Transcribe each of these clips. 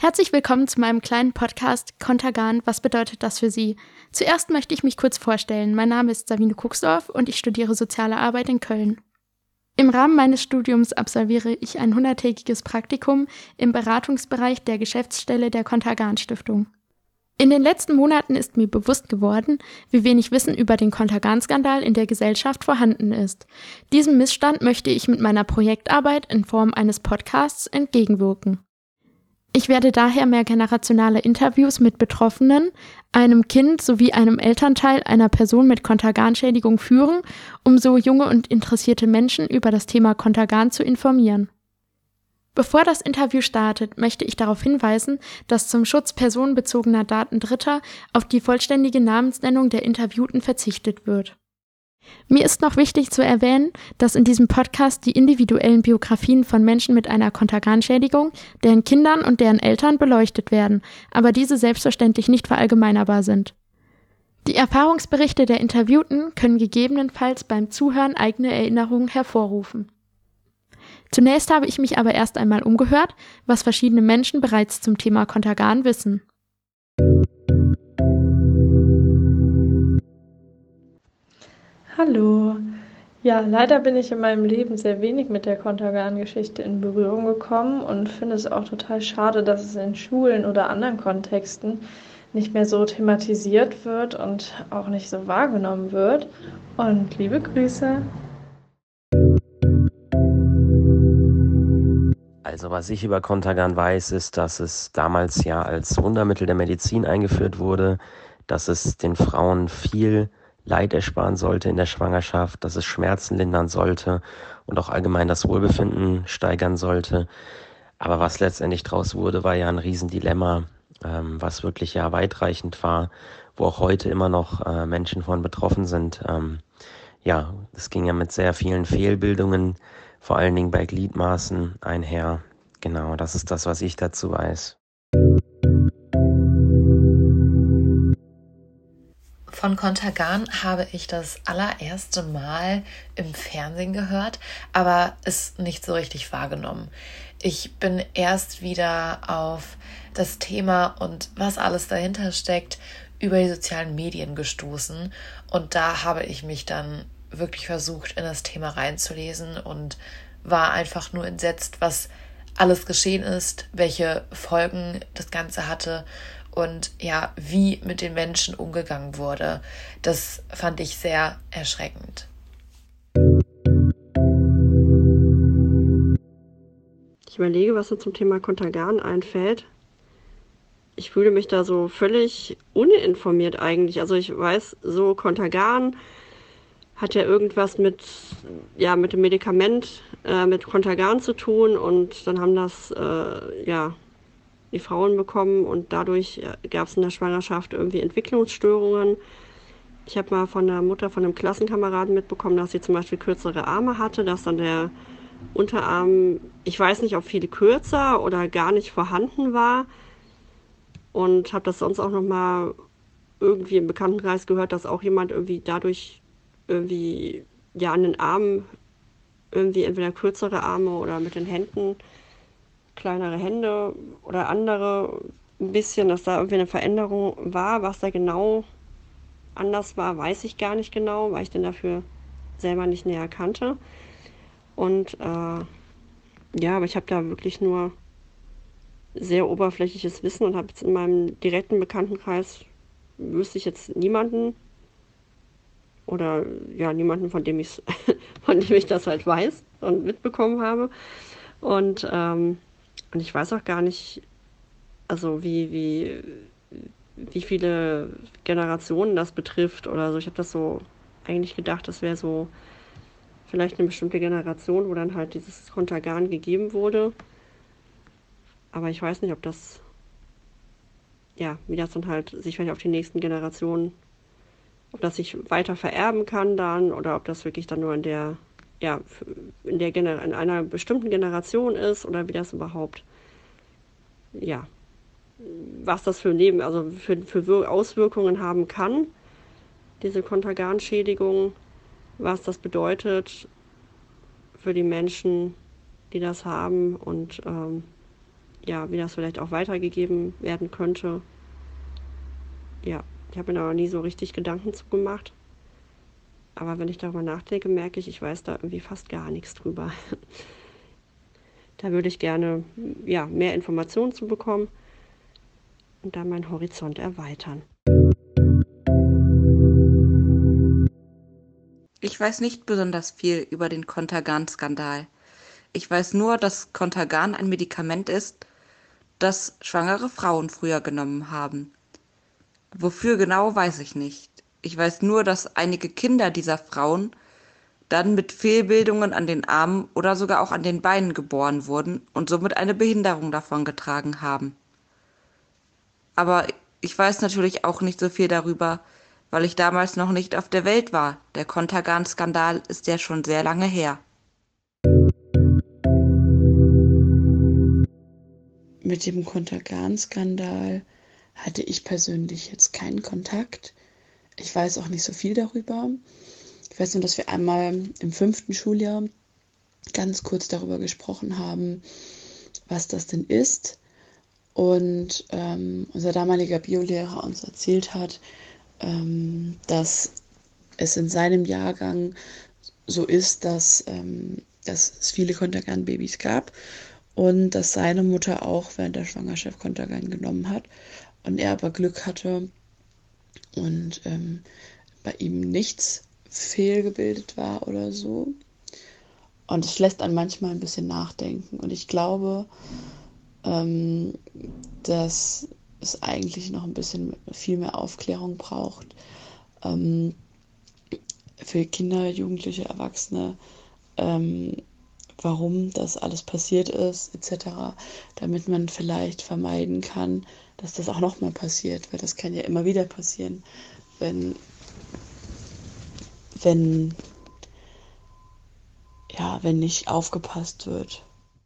Herzlich willkommen zu meinem kleinen Podcast Kontergan, was bedeutet das für Sie? Zuerst möchte ich mich kurz vorstellen. Mein Name ist Sabine Kucksdorf und ich studiere Soziale Arbeit in Köln. Im Rahmen meines Studiums absolviere ich ein 100-tägiges Praktikum im Beratungsbereich der Geschäftsstelle der Kontergan Stiftung. In den letzten Monaten ist mir bewusst geworden, wie wenig Wissen über den Kontergan-Skandal in der Gesellschaft vorhanden ist. Diesem Missstand möchte ich mit meiner Projektarbeit in Form eines Podcasts entgegenwirken. Ich werde daher mehrgenerationale Interviews mit Betroffenen, einem Kind sowie einem Elternteil einer Person mit Kontergan-Schädigung führen, um so junge und interessierte Menschen über das Thema Kontergan zu informieren. Bevor das Interview startet, möchte ich darauf hinweisen, dass zum Schutz personenbezogener Daten Dritter auf die vollständige Namensnennung der Interviewten verzichtet wird. Mir ist noch wichtig zu erwähnen, dass in diesem Podcast die individuellen Biografien von Menschen mit einer Kontergan-Schädigung, deren Kindern und deren Eltern beleuchtet werden, aber diese selbstverständlich nicht verallgemeinerbar sind. Die Erfahrungsberichte der Interviewten können gegebenenfalls beim Zuhören eigene Erinnerungen hervorrufen. Zunächst habe ich mich aber erst einmal umgehört, was verschiedene Menschen bereits zum Thema Kontergan wissen. Hallo. Ja, leider bin ich in meinem Leben sehr wenig mit der Kontergan-Geschichte in Berührung gekommen und finde es auch total schade, dass es in Schulen oder anderen Kontexten nicht mehr so thematisiert wird und auch nicht so wahrgenommen wird. Und liebe Grüße. Also was ich über Kontergan weiß, ist, dass es damals ja als Wundermittel der Medizin eingeführt wurde, dass es den Frauen viel Leid ersparen sollte in der Schwangerschaft, dass es Schmerzen lindern sollte und auch allgemein das Wohlbefinden steigern sollte. Aber was letztendlich draus wurde, war ja ein Riesendilemma, was wirklich ja weitreichend war, wo auch heute immer noch Menschen von betroffen sind. Ja, es ging ja mit sehr vielen Fehlbildungen, vor allen Dingen bei Gliedmaßen einher. Genau, das ist das, was ich dazu weiß. Von Kontergan habe ich das allererste Mal im Fernsehen gehört, aber es nicht so richtig wahrgenommen. Ich bin erst wieder auf das Thema und was alles dahinter steckt über die sozialen Medien gestoßen und da habe ich mich dann wirklich versucht, in das Thema reinzulesen und war einfach nur entsetzt, was alles geschehen ist, welche Folgen das Ganze hatte und ja, wie mit den Menschen umgegangen wurde. Das fand ich sehr erschreckend. Ich überlege, was mir zum Thema Kontergan einfällt. Ich fühle mich da so völlig uninformiert eigentlich. Also ich weiß, so Kontergan hat ja irgendwas mit dem Medikament, mit Kontergan zu tun und dann haben das, die Frauen bekommen und dadurch gab es in der Schwangerschaft irgendwie Entwicklungsstörungen. Ich habe mal von der Mutter von einem Klassenkameraden mitbekommen, dass sie zum Beispiel kürzere Arme hatte, dass dann der Unterarm, ich weiß nicht, ob viel kürzer oder gar nicht vorhanden war und habe das sonst auch nochmal irgendwie im Bekanntenkreis gehört, dass auch jemand irgendwie dadurch irgendwie an den Armen irgendwie entweder kürzere Arme oder mit den Händen kleinere Hände oder andere, ein bisschen, dass da irgendwie eine Veränderung war. Was da genau anders war, weiß ich gar nicht genau, weil ich den dafür selber nicht näher kannte. Und aber ich habe da wirklich nur sehr oberflächliches Wissen und habe jetzt in meinem direkten Bekanntenkreis, wüsste ich jetzt niemanden oder niemanden, von dem ich das halt weiß und mitbekommen habe. Und ich weiß auch gar nicht, also wie viele Generationen das betrifft oder so. Ich habe das so eigentlich gedacht, das wäre so vielleicht eine bestimmte Generation, wo dann halt dieses Kontergan gegeben wurde. Aber ich weiß nicht, ob das, wie das dann halt sich vielleicht auf die nächsten Generationen, ob das sich weiter vererben kann dann oder ob das wirklich dann nur in einer bestimmten Generation ist oder wie das überhaupt, was das für Auswirkungen haben kann, diese Kontergan-Schädigung, was das bedeutet für die Menschen, die das haben und ja, wie das vielleicht auch weitergegeben werden könnte. Ja, ich habe mir da noch nie so richtig Gedanken zu gemacht. Aber wenn ich darüber nachdenke, merke ich weiß da irgendwie fast gar nichts drüber. Da würde ich gerne ja, mehr Informationen zu bekommen und dann meinen Horizont erweitern. Ich weiß nicht besonders viel über den Contergan-Skandal. Ich weiß nur, dass Contergan ein Medikament ist, das schwangere Frauen früher genommen haben. Wofür genau, weiß ich nicht. Ich weiß nur, dass einige Kinder dieser Frauen dann mit Fehlbildungen an den Armen oder sogar auch an den Beinen geboren wurden und somit eine Behinderung davongetragen haben. Aber ich weiß natürlich auch nicht so viel darüber, weil ich damals noch nicht auf der Welt war. Der Contergan-Skandal ist ja schon sehr lange her. Mit dem Contergan-Skandal hatte ich persönlich jetzt keinen Kontakt. Ich weiß auch nicht so viel darüber. Ich weiß nur, dass wir einmal im 5. Schuljahr ganz kurz darüber gesprochen haben, was das denn ist. Und unser damaliger Biolehrer uns erzählt hat, dass es in seinem Jahrgang so ist, dass es viele Contergan-Babys gab und dass seine Mutter auch während der Schwangerschaft Contergan genommen hat und er aber Glück hatte und bei ihm nichts fehlgebildet war oder so. Und es lässt einen manchmal ein bisschen nachdenken. Und ich glaube, dass es eigentlich noch ein bisschen viel mehr Aufklärung braucht für Kinder, Jugendliche, Erwachsene, warum das alles passiert ist, etc., damit man vielleicht vermeiden kann, dass das auch nochmal passiert, weil das kann ja immer wieder passieren, wenn nicht aufgepasst wird.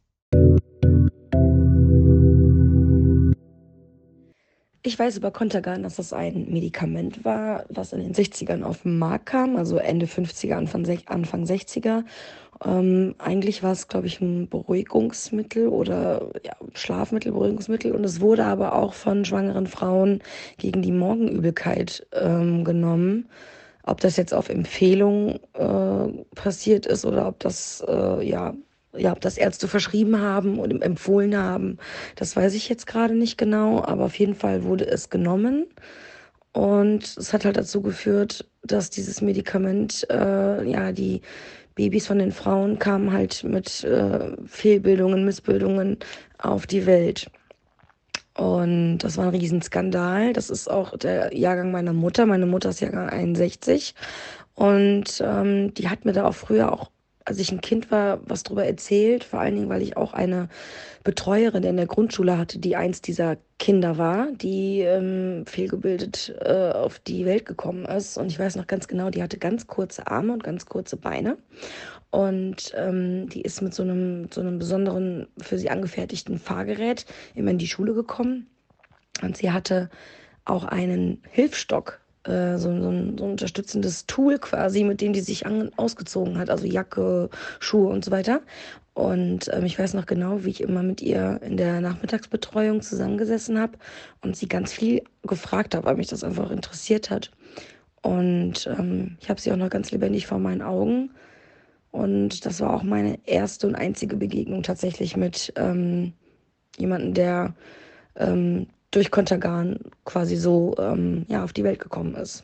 Ich weiß über Contergan, dass das ein Medikament war, was in den 60ern auf den Markt kam, also Ende 50er, Anfang 60er. Eigentlich war es, glaube ich, ein Beruhigungsmittel oder ja, Schlafmittel, und es wurde aber auch von schwangeren Frauen gegen die Morgenübelkeit genommen. Ob das jetzt auf Empfehlung passiert ist oder ob das ob das Ärzte verschrieben haben und empfohlen haben, das weiß ich jetzt gerade nicht genau, aber auf jeden Fall wurde es genommen. Und es hat halt dazu geführt, dass dieses Medikament, die Babys von den Frauen kamen halt mit Fehlbildungen, Missbildungen auf die Welt. Und das war ein Riesenskandal. Das ist auch der Jahrgang meiner Mutter. Meine Mutter ist Jahrgang 61. Und die hat mir da auch früher auch, als ich ein Kind war, was drüber erzählt. Vor allen Dingen, weil ich auch eine Betreuerin in der Grundschule hatte, die eins dieser Kinder war, die fehlgebildet auf die Welt gekommen ist. Und ich weiß noch ganz genau, die hatte ganz kurze Arme und ganz kurze Beine. Und die ist mit so einem besonderen, für sie angefertigten Fahrgerät immer in die Schule gekommen. Und sie hatte auch einen Hilfsstock, so ein unterstützendes Tool quasi, mit dem die sich ausgezogen hat, also Jacke, Schuhe und so weiter. Und ich weiß noch genau, wie ich immer mit ihr in der Nachmittagsbetreuung zusammengesessen habe und sie ganz viel gefragt habe, weil mich das einfach interessiert hat. Und ich habe sie auch noch ganz lebendig vor meinen Augen. Und das war auch meine erste und einzige Begegnung tatsächlich mit jemandem, der durch Contergan quasi so auf die Welt gekommen ist.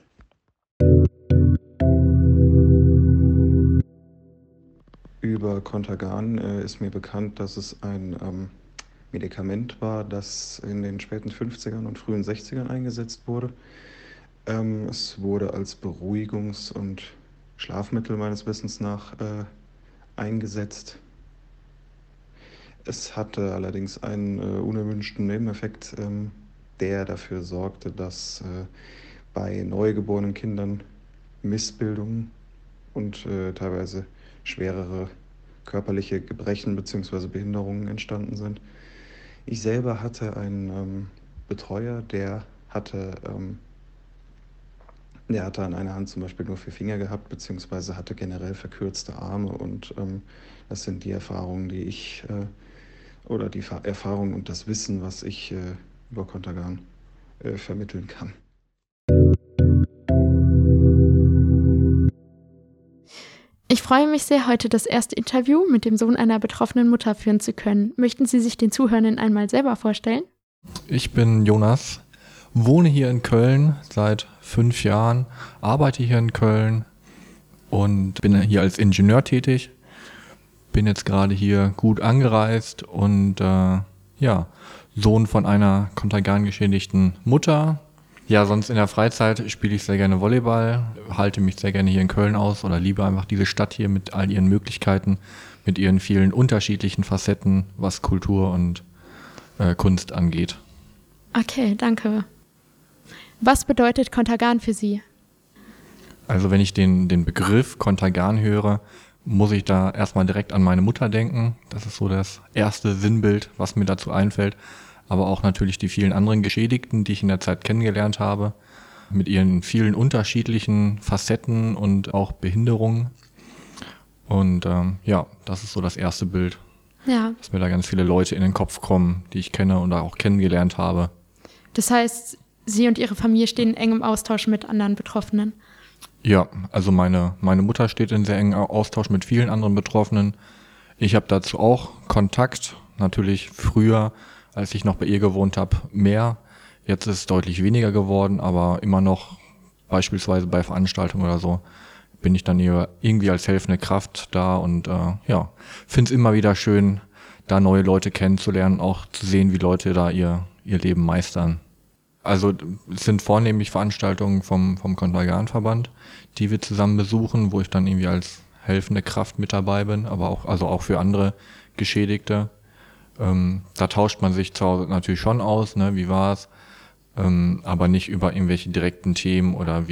Über Contergan ist mir bekannt, dass es ein Medikament war, das in den späten 50ern und frühen 60ern eingesetzt wurde. Es wurde als Beruhigungs- und Schlafmittel meines Wissens nach eingesetzt. Es hatte allerdings einen unerwünschten Nebeneffekt, der dafür sorgte, dass bei neugeborenen Kindern Missbildungen und teilweise schwerere körperliche Gebrechen bzw. Behinderungen entstanden sind. Ich selber hatte einen Betreuer, der hatte an einer Hand zum Beispiel nur 4 Finger gehabt, beziehungsweise hatte generell verkürzte Arme und das sind die Erfahrungen, die ich oder die Erfahrung und das Wissen, was ich über Kontergan vermitteln kann. Ich freue mich sehr, heute das erste Interview mit dem Sohn einer betroffenen Mutter führen zu können. Möchten Sie sich den Zuhörenden einmal selber vorstellen? Ich bin Jonas, wohne hier in Köln seit 5 Jahren, arbeite hier in Köln und bin hier als Ingenieur tätig. Bin jetzt gerade hier gut angereist und Sohn von einer Kontergan geschädigten Mutter. Ja, sonst in der Freizeit spiele ich sehr gerne Volleyball, halte mich sehr gerne hier in Köln aus oder liebe einfach diese Stadt hier mit all ihren Möglichkeiten, mit ihren vielen unterschiedlichen Facetten, was Kultur und Kunst angeht. Okay, danke. Was bedeutet Kontergan für Sie? Also wenn ich den Begriff Kontergan höre, muss ich da erstmal direkt an meine Mutter denken. Das ist so das erste Sinnbild, was mir dazu einfällt. Aber auch natürlich die vielen anderen Geschädigten, die ich in der Zeit kennengelernt habe, mit ihren vielen unterschiedlichen Facetten und auch Behinderungen. Und das ist so das erste Bild, dass mir da ganz viele Leute in den Kopf kommen, die ich kenne und auch kennengelernt habe. Das heißt, Sie und Ihre Familie stehen in engem Austausch mit anderen Betroffenen? Ja, also meine Mutter steht in sehr engem Austausch mit vielen anderen Betroffenen. Ich habe dazu auch Kontakt, natürlich früher, als ich noch bei ihr gewohnt habe, mehr. Jetzt ist es deutlich weniger geworden, aber immer noch beispielsweise bei Veranstaltungen oder so bin ich dann irgendwie als helfende Kraft da und finde es immer wieder schön, da neue Leute kennenzulernen, auch zu sehen, wie Leute da ihr Leben meistern. Also es sind vornehmlich Veranstaltungen vom Kontergan-Verband, die wir zusammen besuchen, wo ich dann irgendwie als helfende Kraft mit dabei bin, aber auch für andere Geschädigte. Da tauscht man sich zu Hause natürlich schon aus, ne, wie war's, aber nicht über irgendwelche direkten Themen oder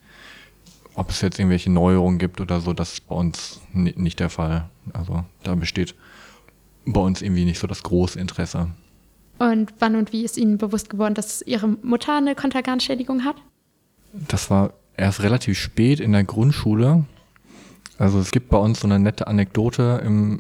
ob es jetzt irgendwelche Neuerungen gibt oder so, das ist bei uns nicht der Fall. Also da besteht bei uns irgendwie nicht so das große Interesse. Und wann und wie ist Ihnen bewusst geworden, dass Ihre Mutter eine Kontergan-Schädigung hat? Das war erst relativ spät in der Grundschule. Also es gibt bei uns so eine nette Anekdote im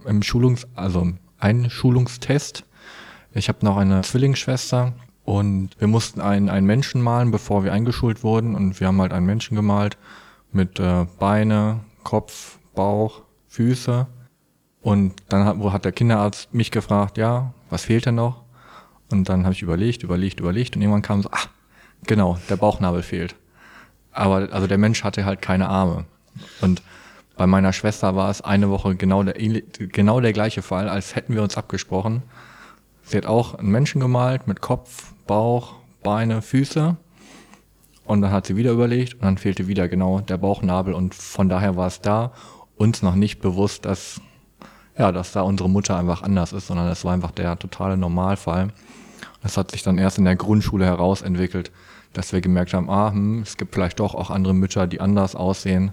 Einschulungstest. Ich habe noch eine Zwillingsschwester und wir mussten einen Menschen malen, bevor wir eingeschult wurden. Und wir haben halt einen Menschen gemalt mit Beine, Kopf, Bauch, Füße. Und dann hat der Kinderarzt mich gefragt, ja, was fehlt denn noch? Und dann habe ich überlegt und irgendwann kam so, genau, der Bauchnabel fehlt. Aber also der Mensch hatte halt keine Arme. Und bei meiner Schwester war es eine Woche genau der gleiche Fall, als hätten wir uns abgesprochen. Sie hat auch einen Menschen gemalt mit Kopf, Bauch, Beine, Füße. Und dann hat sie wieder überlegt und dann fehlte wieder genau der Bauchnabel. Und von daher war es da uns noch nicht bewusst, dass da unsere Mutter einfach anders ist, sondern es war einfach der totale Normalfall. Das hat sich dann erst in der Grundschule herausentwickelt, dass wir gemerkt haben, es gibt vielleicht doch auch andere Mütter, die anders aussehen.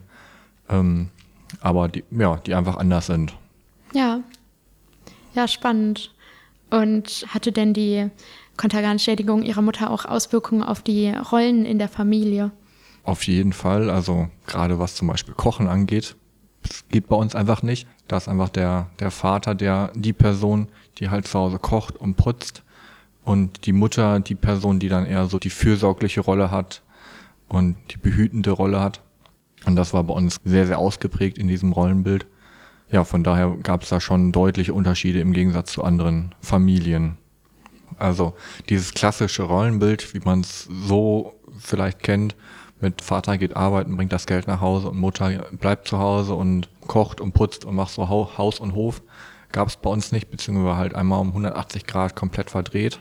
Aber die einfach anders sind. Ja, spannend. Und hatte denn die Kontergan-Schädigung Ihrer Mutter auch Auswirkungen auf die Rollen in der Familie? Auf jeden Fall, also gerade was zum Beispiel Kochen angeht, das geht bei uns einfach nicht. Da ist einfach der Vater die Person, die halt zu Hause kocht und putzt und die Mutter die Person, die dann eher so die fürsorgliche Rolle hat und die behütende Rolle hat. Und das war bei uns sehr, sehr ausgeprägt in diesem Rollenbild. Ja, von daher gab es da schon deutliche Unterschiede im Gegensatz zu anderen Familien. Also dieses klassische Rollenbild, wie man es so vielleicht kennt, mit Vater geht arbeiten, bringt das Geld nach Hause und Mutter bleibt zu Hause und kocht und putzt und macht so Haus und Hof, gab es bei uns nicht, beziehungsweise halt einmal um 180 Grad komplett verdreht.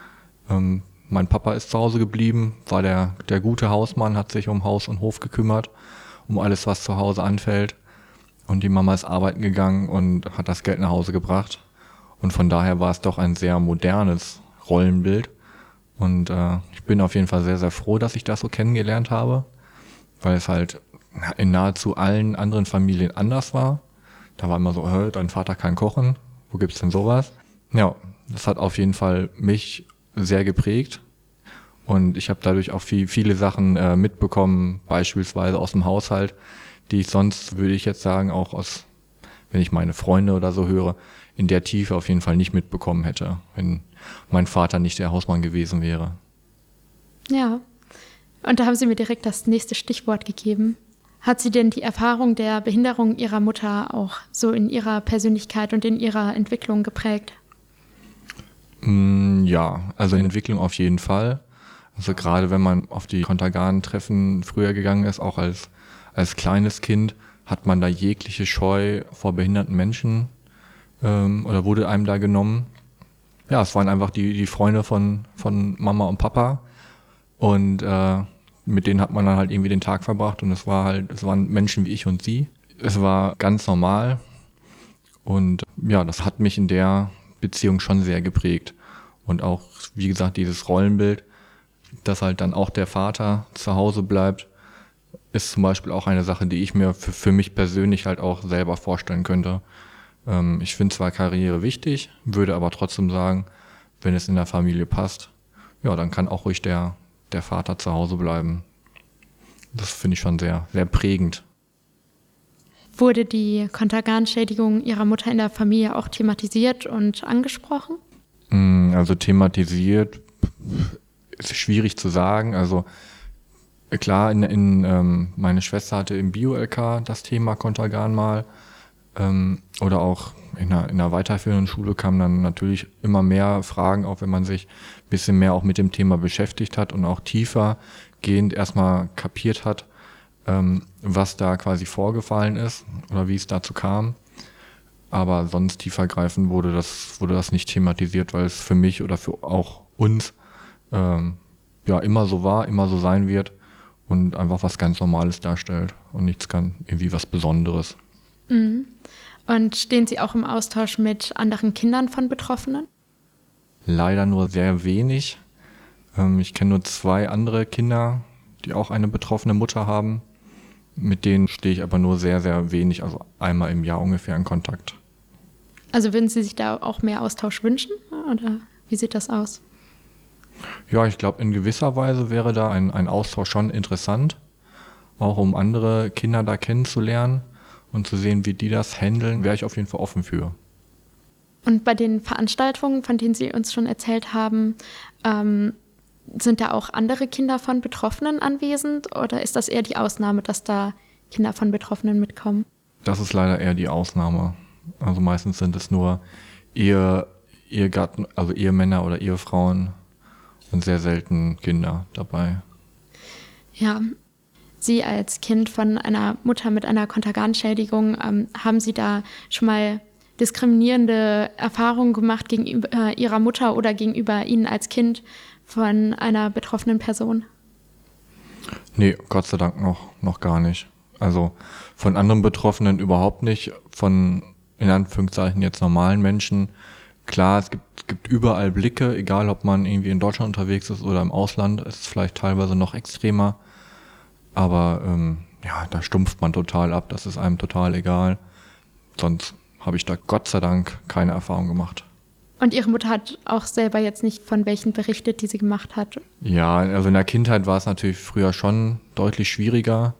Mein Papa ist zu Hause geblieben, war der gute Hausmann, hat sich um Haus und Hof gekümmert, um alles, was zu Hause anfällt. Und die Mama ist arbeiten gegangen und hat das Geld nach Hause gebracht. Und von daher war es doch ein sehr modernes Rollenbild. Und ich bin auf jeden Fall sehr, sehr froh, dass ich das so kennengelernt habe, weil es halt in nahezu allen anderen Familien anders war. Da war immer so, dein Vater kann kochen, wo gibt's denn sowas? Ja, das hat auf jeden Fall mich sehr geprägt. Und ich habe dadurch auch viele Sachen mitbekommen, beispielsweise aus dem Haushalt, die ich sonst, würde ich jetzt sagen, auch aus wenn ich meine Freunde oder so höre, in der Tiefe auf jeden Fall nicht mitbekommen hätte, wenn mein Vater nicht der Hausmann gewesen wäre. Ja, und da haben Sie mir direkt das nächste Stichwort gegeben. Hat Sie denn die Erfahrung der Behinderung Ihrer Mutter auch so in Ihrer Persönlichkeit und in Ihrer Entwicklung geprägt? Ja, also Entwicklung auf jeden Fall. Also gerade wenn man auf die Kontergan-Treffen früher gegangen ist, auch als kleines Kind, hat man da jegliche Scheu vor behinderten Menschen oder wurde einem da genommen. Ja, es waren einfach die Freunde von Mama und Papa und mit denen hat man dann halt irgendwie den Tag verbracht und es waren Menschen wie ich und sie. Es war ganz normal und ja, das hat mich in der Beziehung schon sehr geprägt. Und auch, wie gesagt, dieses Rollenbild, dass halt dann auch der Vater zu Hause bleibt, ist zum Beispiel auch eine Sache, die ich mir für mich persönlich halt auch selber vorstellen könnte. Ich finde zwar Karriere wichtig, würde aber trotzdem sagen, wenn es in der Familie passt, ja, dann kann auch ruhig der Vater zu Hause bleiben. Das finde ich schon sehr, sehr prägend. Wurde die Kontergan-Schädigung Ihrer Mutter in der Familie auch thematisiert und angesprochen? Also thematisiert ist schwierig zu sagen. Also klar, meine Schwester hatte im Bio-LK das Thema Kontergan mal. Oder auch in einer weiterführenden Schule kamen dann natürlich immer mehr Fragen auf, wenn man sich ein bisschen mehr auch mit dem Thema beschäftigt hat und auch tiefergehend erstmal kapiert hat, was da quasi vorgefallen ist oder wie es dazu kam. Aber sonst tiefergreifend wurde das nicht thematisiert, weil es für mich oder für auch uns ja immer so war, immer so sein wird und einfach was ganz Normales darstellt und nichts kann irgendwie was Besonderes. Mhm. Und stehen Sie auch im Austausch mit anderen Kindern von Betroffenen? Leider nur sehr wenig. Ich kenne nur 2 andere Kinder, die auch eine betroffene Mutter haben. Mit denen stehe ich aber nur sehr, sehr wenig, also einmal im Jahr ungefähr in Kontakt. Also würden Sie sich da auch mehr Austausch wünschen oder wie sieht das aus? Ja, ich glaube, in gewisser Weise wäre da ein Austausch schon interessant, auch um andere Kinder da kennenzulernen und zu sehen, wie die das handeln, wäre ich auf jeden Fall offen für. Und bei den Veranstaltungen, von denen Sie uns schon erzählt haben, sind da auch andere Kinder von Betroffenen anwesend oder ist das eher die Ausnahme, dass da Kinder von Betroffenen mitkommen? Das ist leider eher die Ausnahme. Also meistens sind es nur Ehegatten, also Ehemänner oder Ehefrauen und sehr selten Kinder dabei. Ja, Sie als Kind von einer Mutter mit einer Kontergan-Schädigung, haben Sie da schon mal diskriminierende Erfahrungen gemacht gegenüber Ihrer Mutter oder gegenüber Ihnen als Kind von einer betroffenen Person? Nee, Gott sei Dank noch gar nicht. Also von anderen Betroffenen überhaupt nicht, von in Anführungszeichen jetzt normalen Menschen. Klar, es gibt überall Blicke, egal ob man irgendwie in Deutschland unterwegs ist oder im Ausland, ist es vielleicht teilweise noch extremer. Aber ja, da stumpft man total ab, das ist einem total egal. Sonst habe ich da Gott sei Dank keine Erfahrung gemacht. Und Ihre Mutter hat auch selber jetzt nicht von welchen berichtet, die sie gemacht hat? Ja, also in der Kindheit war es natürlich früher schon deutlich schwieriger,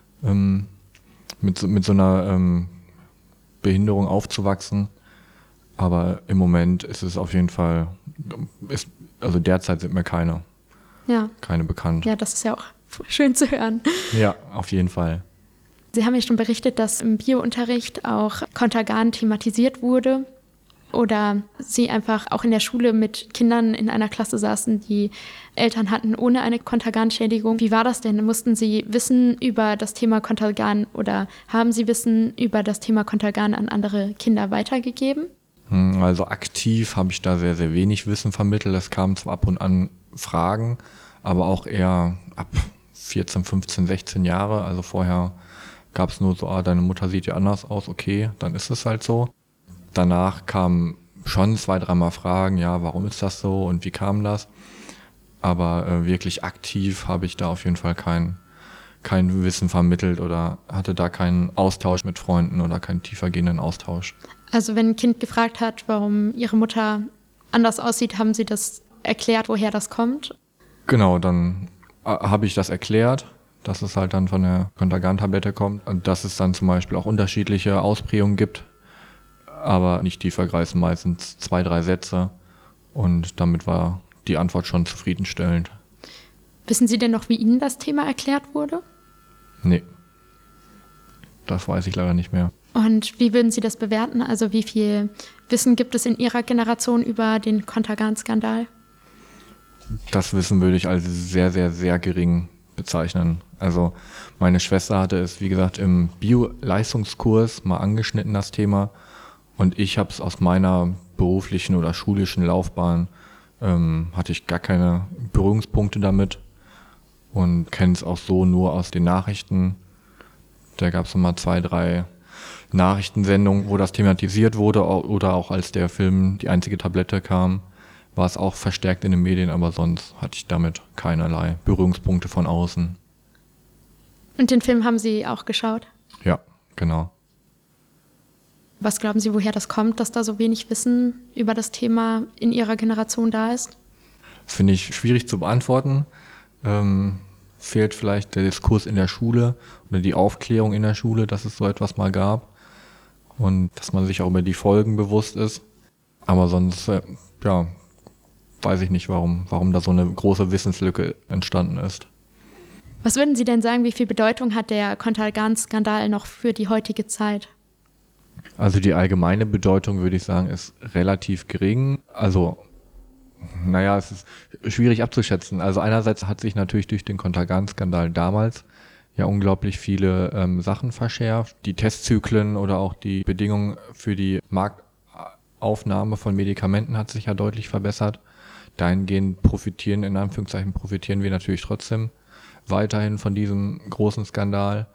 mit so einer Behinderung aufzuwachsen. Aber im Moment ist es auf jeden Fall, also derzeit sind mir keine bekannt. Ja, das ist ja auch schön zu hören. Ja, auf jeden Fall. Sie haben ja schon berichtet, dass im Biounterricht auch Kontergan thematisiert wurde oder Sie einfach auch in der Schule mit Kindern in einer Klasse saßen, die Eltern hatten ohne eine Kontergan-Schädigung. Wie war das denn? Mussten Sie Wissen über das Thema Kontergan oder haben Sie Wissen über das Thema Kontergan an andere Kinder weitergegeben? Also aktiv habe ich da sehr, sehr wenig Wissen vermittelt. Es kamen zwar ab und an Fragen, aber auch eher ab 14, 15, 16 Jahre. Also vorher gab es nur so, deine Mutter sieht ja anders aus, okay, dann ist es halt so. Danach kamen schon 2, 3 Mal Fragen, ja, warum ist das so und wie kam das? Aber wirklich aktiv habe ich da auf jeden Fall kein Wissen vermittelt oder hatte da keinen Austausch mit Freunden oder keinen tiefergehenden Austausch. Also wenn ein Kind gefragt hat, warum ihre Mutter anders aussieht, haben Sie das erklärt, woher das kommt? Genau, dann habe ich das erklärt, dass es halt dann von der Kontergan-Tablette kommt und dass es dann zum Beispiel auch unterschiedliche Ausprägungen gibt aber nicht tiefergreifend, meistens 2, 3 Sätze. Und damit war die Antwort schon zufriedenstellend. Wissen Sie denn noch, wie Ihnen das Thema erklärt wurde? Nee, das weiß ich leider nicht mehr. Und wie würden Sie das bewerten? Also wie viel Wissen gibt es in Ihrer Generation über den Contergan-Skandal? Das Wissen würde ich als sehr, sehr, sehr gering bezeichnen. Also meine Schwester hatte es, wie gesagt, im Bio-Leistungskurs mal angeschnitten, das Thema. Und ich habe es aus meiner beruflichen oder schulischen Laufbahn, hatte ich gar keine Berührungspunkte damit und kenne es auch so nur aus den Nachrichten. Da gab es mal 2, 3 Nachrichtensendungen, wo das thematisiert wurde, oder auch als der Film Die einzige Tablette kam, war es auch verstärkt in den Medien, aber sonst hatte ich damit keinerlei Berührungspunkte von außen. Und den Film haben Sie auch geschaut? Ja, genau. Was glauben Sie, woher das kommt, dass da so wenig Wissen über das Thema in Ihrer Generation da ist? Das finde ich schwierig zu beantworten. Fehlt vielleicht der Diskurs in der Schule oder die Aufklärung in der Schule, dass es so etwas mal gab und dass man sich auch über die Folgen bewusst ist. Aber sonst, weiß ich nicht, warum da so eine große Wissenslücke entstanden ist. Was würden Sie denn sagen, wie viel Bedeutung hat der Contergan-Skandal noch für die heutige Zeit? Also die allgemeine Bedeutung, würde ich sagen, ist relativ gering. Also, es ist schwierig abzuschätzen. Also einerseits hat sich natürlich durch den Contergan-Skandal damals ja unglaublich viele Sachen verschärft. Die Testzyklen oder auch die Bedingungen für die Marktaufnahme von Medikamenten hat sich ja deutlich verbessert. Dahingehend profitieren wir natürlich trotzdem weiterhin von diesem großen Skandal.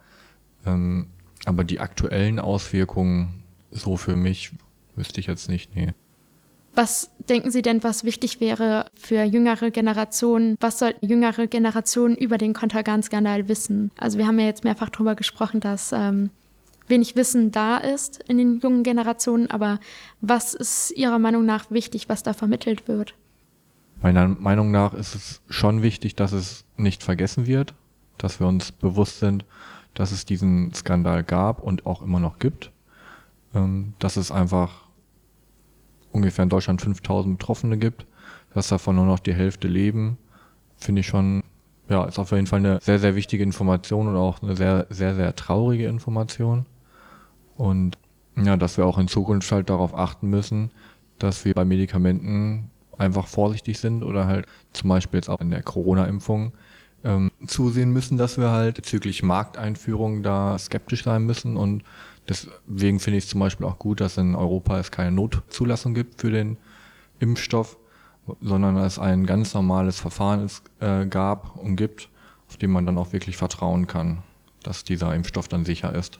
Aber die aktuellen Auswirkungen, so für mich, wüsste ich jetzt nicht, nee. Was denken Sie denn, was wichtig wäre für jüngere Generationen? Was sollten jüngere Generationen über den Contergan-Skandal wissen? Also wir haben ja jetzt mehrfach darüber gesprochen, dass wenig Wissen da ist in den jungen Generationen, aber was ist Ihrer Meinung nach wichtig, was da vermittelt wird? Meiner Meinung nach ist es schon wichtig, dass es nicht vergessen wird, dass wir uns bewusst sind, dass es diesen Skandal gab und auch immer noch gibt. Dass es einfach ungefähr in Deutschland 5000 Betroffene gibt, dass davon nur noch die Hälfte leben, finde ich schon, ist auf jeden Fall eine sehr, sehr wichtige Information und auch eine sehr, sehr, sehr traurige Information. Und dass wir auch in Zukunft halt darauf achten müssen, dass wir bei Medikamenten einfach vorsichtig sind oder halt zum Beispiel jetzt auch in der Corona-Impfung zusehen müssen, dass wir halt bezüglich Markteinführung da skeptisch sein müssen. Und deswegen finde ich es zum Beispiel auch gut, dass in Europa es keine Notzulassung gibt für den Impfstoff, sondern es ein ganz normales Verfahren gab und gibt, auf dem man dann auch wirklich vertrauen kann, dass dieser Impfstoff dann sicher ist.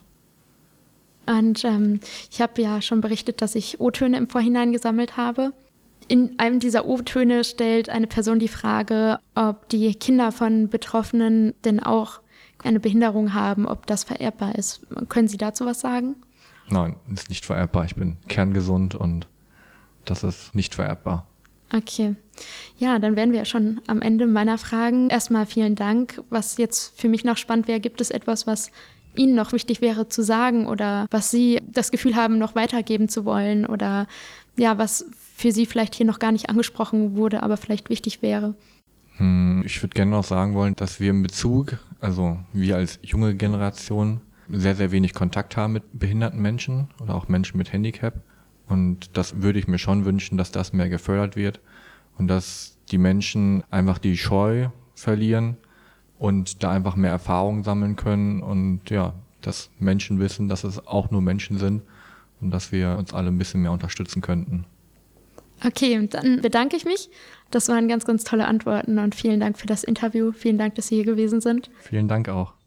Und ich habe ja schon berichtet, dass ich O-Töne im Vorhinein gesammelt habe. In einem dieser O-Töne stellt eine Person die Frage, ob die Kinder von Betroffenen denn auch eine Behinderung haben, ob das vererbbar ist. Können Sie dazu was sagen? Nein, ist nicht vererbbar. Ich bin kerngesund und das ist nicht vererbbar. Okay. Ja, dann wären wir ja schon am Ende meiner Fragen. Erstmal vielen Dank. Was jetzt für mich noch spannend wäre, gibt es etwas, was Ihnen noch wichtig wäre zu sagen oder was Sie das Gefühl haben, noch weitergeben zu wollen oder was für Sie vielleicht hier noch gar nicht angesprochen wurde, aber vielleicht wichtig wäre? Ich würde gerne noch sagen wollen, dass wir in Bezug, also wir als junge Generation, sehr, sehr wenig Kontakt haben mit behinderten Menschen oder auch Menschen mit Handicap. Und das würde ich mir schon wünschen, dass das mehr gefördert wird und dass die Menschen einfach die Scheu verlieren und da einfach mehr Erfahrung sammeln können und dass Menschen wissen, dass es auch nur Menschen sind und dass wir uns alle ein bisschen mehr unterstützen könnten. Okay, dann bedanke ich mich. Das waren ganz, ganz tolle Antworten und vielen Dank für das Interview. Vielen Dank, dass Sie hier gewesen sind. Vielen Dank auch.